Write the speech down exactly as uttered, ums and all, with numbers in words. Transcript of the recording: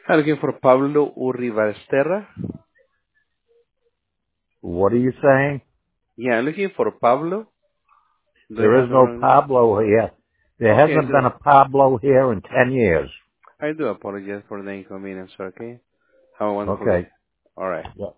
I'm looking for Pablo Uribarsterra. What are you saying? Yeah, I'm looking for Pablo. Do I There is have the no wrong name? Pablo here. There Okay, I hasn't do. been a Pablo here in ten years. I do apologize for the inconvenience, okay? Have a wonderful day. Okay. All right. Yeah.